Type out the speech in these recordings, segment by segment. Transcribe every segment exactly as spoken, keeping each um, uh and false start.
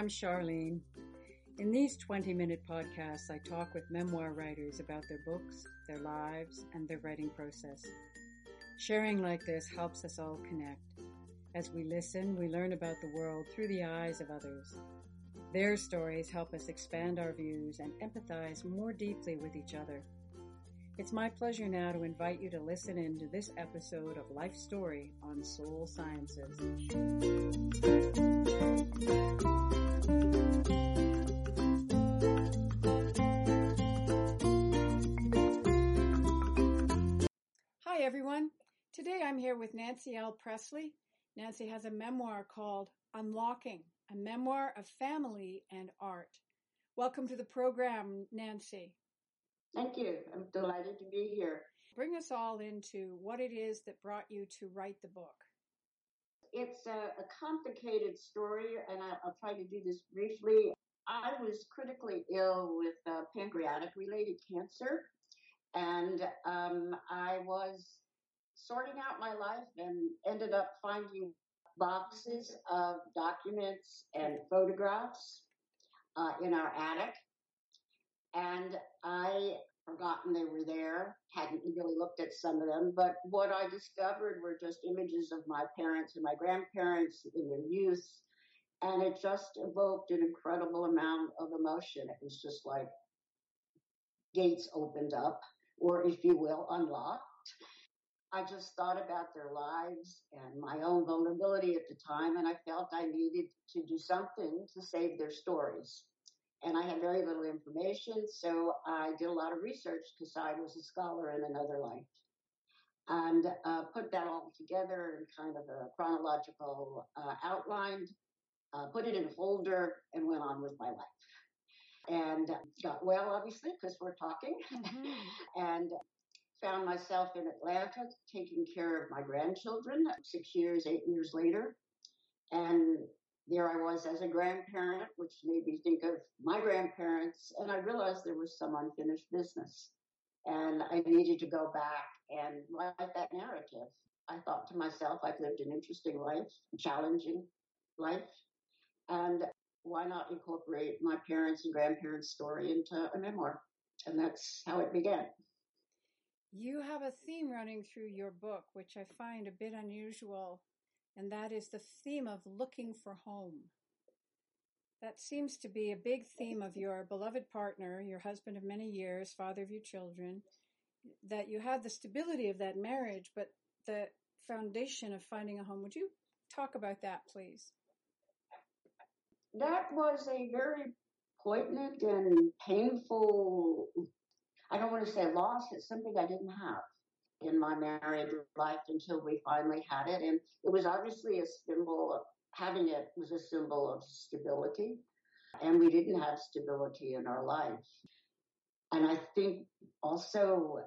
I'm Charlene. In these twenty-minute podcasts, I talk with memoir writers about their books, their lives, and their writing process. Sharing like this helps us all connect. As we listen, we learn about the world through the eyes of others. Their stories help us expand our views and empathize more deeply with each other. It's my pleasure now to invite you to listen in to this episode of Life Story on Soul Sciences. Hi everyone. Today I'm here with Nancy L. Presley. Nancy has a memoir called Unlocking, a memoir of family and art. Welcome to the program, Nancy. Thank you. I'm delighted to be here. Bring us all into what it is that brought you to write the book. It's a, a complicated story, and I, I'll try to do this briefly. I was critically ill with uh, pancreatic-related cancer, and um, I was sorting out my life and ended up finding boxes of documents and photographs uh, in our attic. And I forgotten they were there, hadn't really looked at some of them, but what I discovered were just images of my parents and my grandparents in their youth, and it just evoked an incredible amount of emotion. It was just like gates opened up, or if you will, unlocked. I just thought about their lives and my own vulnerability at the time, and I felt I needed to do something to save their stories. And I had very little information, so I did a lot of research because I was a scholar in another life. And uh, put that all together in kind of a chronological uh, outline, uh, put it in a folder, and went on with my life. And got well, obviously, because we're talking. Mm-hmm. And found myself in Atlanta taking care of my grandchildren six years, eight years later. And there I was as a grandparent, which made me think of my grandparents, and I realized there was some unfinished business. And I needed to go back and write that narrative. I thought to myself, I've lived an interesting life, a challenging life, and why not incorporate my parents' and grandparents' story into a memoir? And that's how it began. You have a theme running through your book, which I find a bit unusual, and that is the theme of looking for home. That seems to be a big theme of your beloved partner, your husband of many years, father of your children, that you had the stability of that marriage, but the foundation of finding a home. Would you talk about that, please? That was a very poignant and painful, I don't want to say loss, it's something I didn't have in my married life until we finally had it. And it was obviously a symbol of, having it was a symbol of stability. And we didn't have stability in our life. And I think also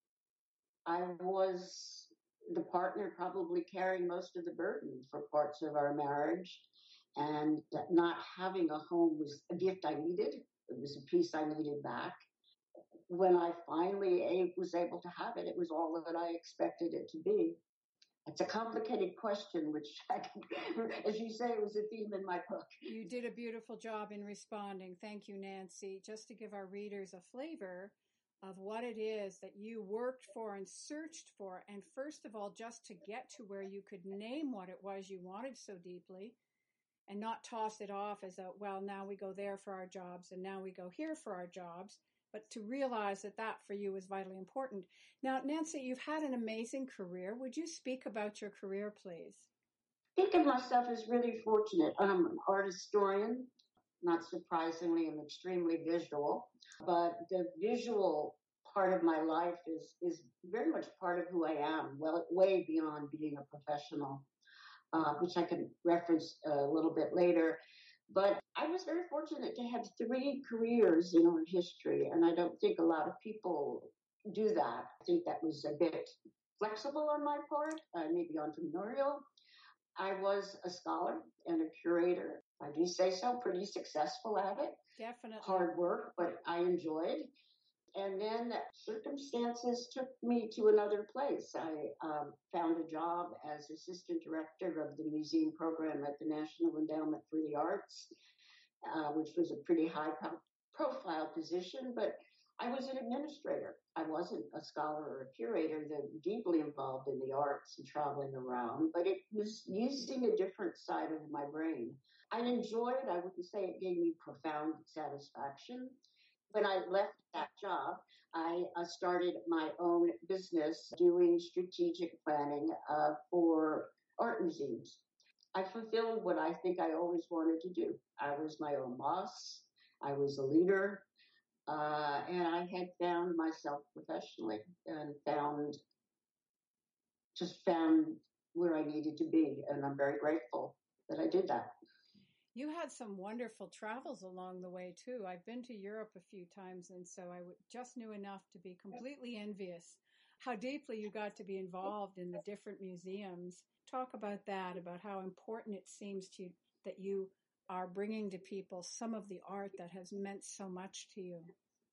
I was the partner probably carrying most of the burden for parts of our marriage. And not having a home was a gift I needed. It was a piece I needed back. When I finally was able to have it, it was all that I expected it to be. It's a complicated question, which, I can, as you say, was a theme in my book. You did a beautiful job in responding. Thank you, Nancy. Just to give our readers a flavor of what it is that you worked for and searched for, and first of all, just to get to where you could name what it was you wanted so deeply, and not toss it off as a, well, now we go there for our jobs, and now we go here for our jobs, but to realize that that for you was vitally important. Now, Nancy, you've had an amazing career. Would you speak about your career, please? I think of myself as really fortunate. I'm an art historian. Not surprisingly, I'm extremely visual. But the visual part of my life is, is very much part of who I am, well, way beyond being a professional, uh, which I can reference a little bit later. But I was very fortunate to have three careers in art history, and I don't think a lot of people do that. I think that was a bit flexible on my part, uh, maybe entrepreneurial. I was a scholar and a curator. I do say so, pretty successful at it. Definitely. Hard work, but I enjoyed. And then circumstances took me to another place. I um, found a job as assistant director of the museum program at the National Endowment for the Arts. uh, which was a pretty high pro- profile position, but I was an administrator. I wasn't a scholar or a curator that deeply involved in the arts and traveling around, but it was using a different side of my brain. I enjoyed, I wouldn't say it gave me profound satisfaction. When I left that job, I uh, started my own business doing strategic planning uh, for art museums. I fulfilled what I think I always wanted to do. I was my own boss. I was a leader. Uh, and I had found myself professionally and found, just found where I needed to be. And I'm very grateful that I did that. You had some wonderful travels along the way too. I've been to Europe a few times, and so I w- just knew enough to be completely envious how deeply you got to be involved in the different museums. Talk about that, about how important it seems to you that you are bringing to people some of the art that has meant so much to you.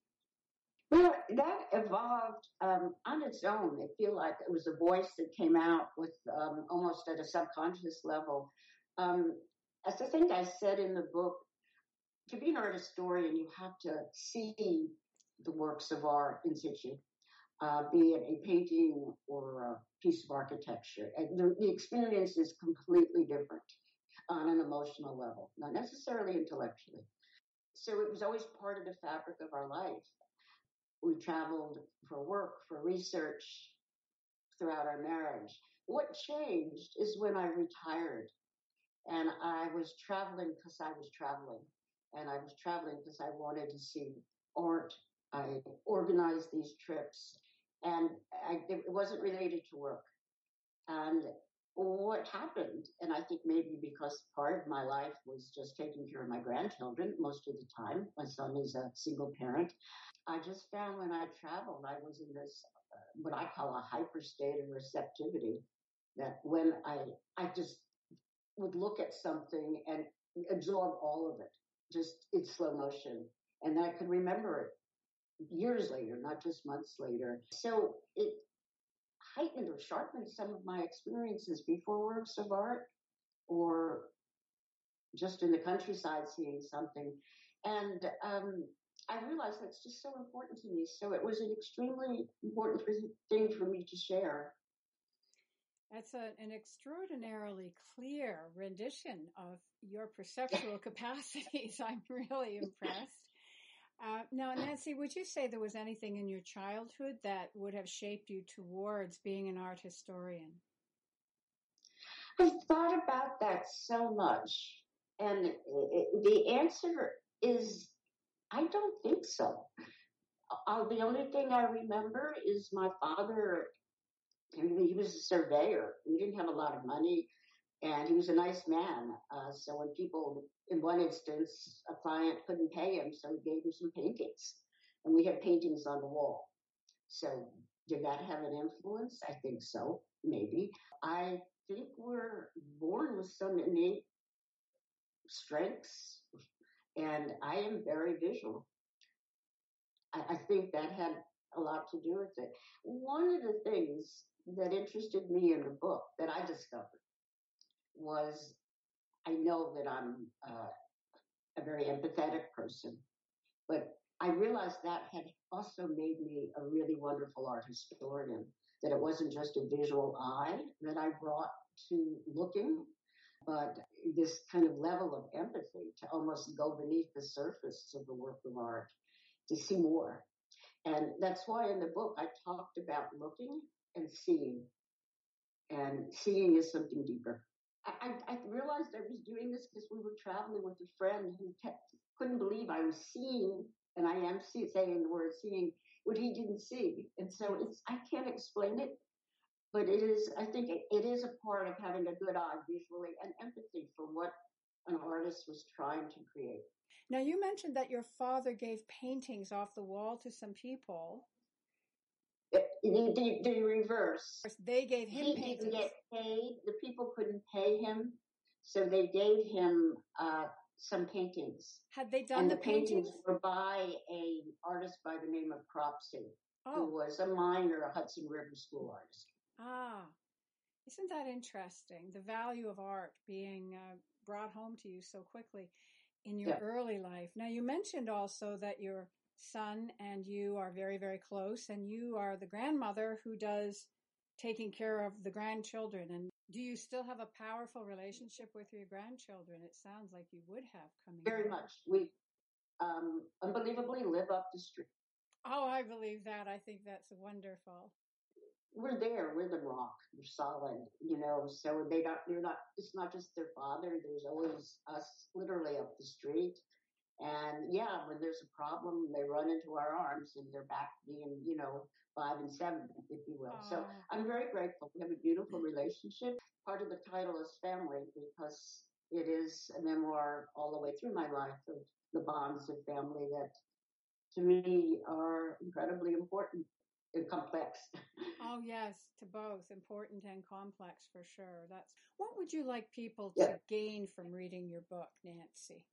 Well, that evolved um, on its own. I feel like it was a voice that came out with um, almost at a subconscious level. Um, as I think I said in the book, to be an art historian, you have to see the works of art in situ, uh, be it a painting or a piece of architecture. And the, the experience is completely different on an emotional level, not necessarily intellectually. So it was always part of the fabric of our life. We traveled for work, for research throughout our marriage. What changed is when I retired and I was traveling because I was traveling. And I was traveling because I wanted to see art. I organized these trips and I, it wasn't related to work. And what happened, and I think maybe because part of my life was just taking care of my grandchildren most of the time. My son is a single parent. I just found when I traveled, I was in this, uh, what I call a hyper state of receptivity, that when I, I just would look at something and absorb all of it, just in slow motion. And I could remember it years later, not just months later. So it heightened or sharpened some of my experiences before works of art or just in the countryside seeing something. And um, I realized that's just so important to me. So it was an extremely important thing for me to share. That's a, an extraordinarily clear rendition of your perceptual capacities. I'm really impressed. Uh, now, Nancy, would you say there was anything in your childhood that would have shaped you towards being an art historian? I've thought about that so much. And it, the answer is I don't think so. Uh, the only thing I remember is my father, he was a surveyor. We didn't have a lot of money, and he was a nice man. Uh, so when people, in one instance, a client couldn't pay him, so he gave him some paintings. And we had paintings on the wall. So did that have an influence? I think so, maybe. I think we're born with some innate strengths, and I am very visual. I, I think that had a lot to do with it. One of the things that interested me in the book that I discovered was I know that I'm uh, a very empathetic person, but I realized that had also made me a really wonderful art historian, that it wasn't just a visual eye that I brought to looking, but this kind of level of empathy to almost go beneath the surface of the work of art to see more. And that's why in the book I talked about looking and seeing. And seeing is something deeper. I, I, I realized I was doing this because we were traveling with a friend who kept, couldn't believe I was seeing, and I am see, saying the word seeing, what he didn't see. And so it's I can't explain it, but it is, I think it, it is a part of having a good eye visually and empathy for what an artist was trying to create. Now, you mentioned that your father gave paintings off the wall to some people. The, the, the reverse. They gave him he paintings. didn't get paid. The people couldn't pay him, so they gave him uh, some paintings. Had they done and the, the paintings? paintings were by a artist by the name of Cropsey, oh. who was a miner, a Hudson River School artist. Ah, isn't that interesting? The value of art being uh, brought home to you so quickly. in your Yeah. early life. Now, you mentioned also that your son and you are very, very close, and you are the grandmother who does taking care of the grandchildren. And do you still have a powerful relationship with your grandchildren? It sounds like you would have coming Very over. much. We um, unbelievably live up the street. Oh, I believe that. I think that's wonderful. We're there. We're the rock. We're solid. You know. So they don't. They're not. It's not just their father. There's always us, literally up the street. And yeah, when there's a problem, they run into our arms, and they're back being, you know, five and seven, if you will. So Oh, I'm very grateful. We have a beautiful relationship. Part of the title is family because it is a memoir all the way through my life of the bonds of family that, to me, are incredibly important and complex. oh yes, to both important and complex for sure. That's what would you like people Yeah. to gain from reading your book, Nancy?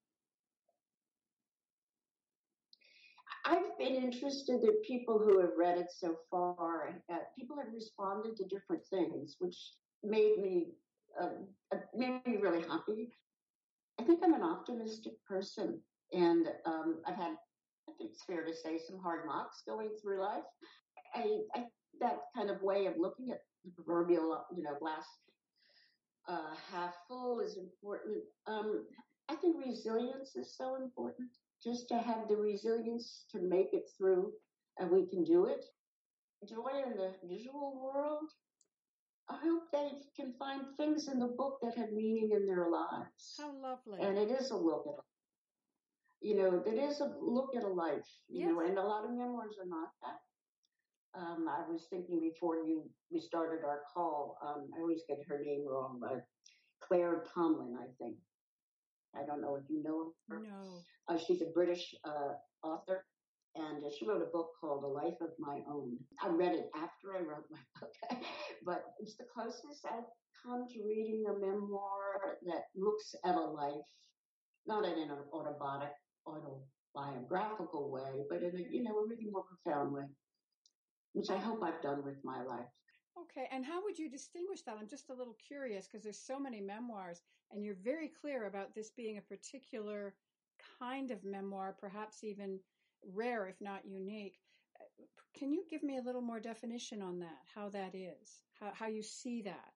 I've been interested in people who have read it so far. Uh, people have responded to different things, which made me um, uh, made me really happy. I think I'm an optimistic person, and um, I've had, I think it's fair to say, some hard knocks going through life. I, I that kind of way of looking at the proverbial, you know, glass uh, half full is important. Um, I think resilience is so important. Just to have the resilience to make it through, and we can do it. Joy in the visual world. I hope they can find things in the book that have meaning in their lives. How lovely. And it is a look at, you know, it is a look at a life, you Yes. know, and a lot of memoirs are not that. Um, I was thinking before you we started our call. Um, I always get her name wrong, but Claire Tomlin, I think. I don't know if you know her. No. Uh, she's a British uh, author, and uh, she wrote a book called A Life of My Own. I read it after I wrote my book, but it's the closest I've come to reading a memoir that looks at a life, not in an autobiographic, autobiographical way, but in a, you know, a really more profound way, which I hope I've done with my life. Okay, and how would you distinguish that? I'm just a little curious because there's so many memoirs, and you're very clear about this being a particular kind of memoir, perhaps even rare, if not unique. Can you give me a little more definition on that, how that is, how, how you see that?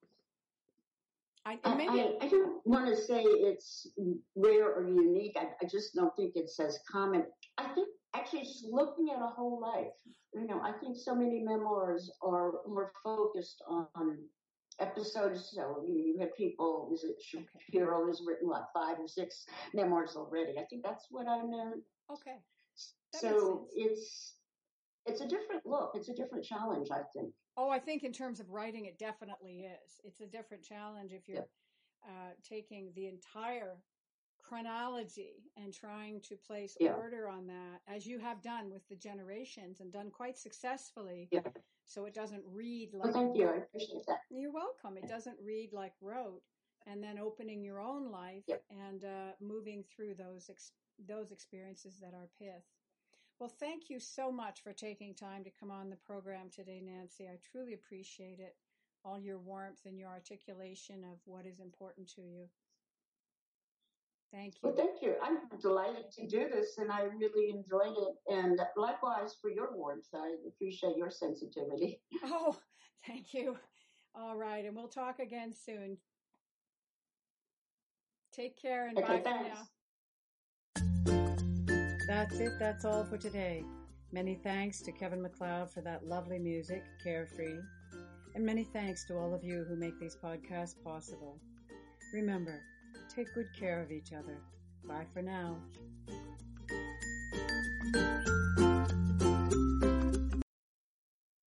I, I, maybe, I, I don't want to say it's rare or unique. I, I just don't think it says common. I think actually just looking at a whole life, you know, I think so many memoirs are more focused on episodes. So, you know, you have people, is it Shapiro has written like five or six memoirs already. I think that's what I meant. Okay. That So it's, it's a different look. It's a different challenge, I think. Oh, I think in terms of writing, it definitely is. It's a different challenge if you're yeah. uh, taking the entire chronology and trying to place yeah. order on that, as you have done with the generations and done quite successfully. Yeah. So it doesn't read like. Well, thank you. I appreciate that. You're welcome. It doesn't read like rote, and then opening your own life yeah. and uh, moving through those ex- those experiences that are pith. Well, thank you so much for taking time to come on the program today, Nancy. I truly appreciate it. All your warmth and your articulation of what is important to you. Thank you. Well, thank you. I'm delighted to do this, and I really enjoyed it. And likewise for your warmth. I appreciate your sensitivity. Oh, thank you. All right, and we'll talk again soon. Take care and okay, bye thanks. for now. That's it. That's all for today. Many thanks to Kevin MacLeod for that lovely music, Carefree. And many thanks to all of you who make these podcasts possible. Remember, take good care of each other. Bye for now.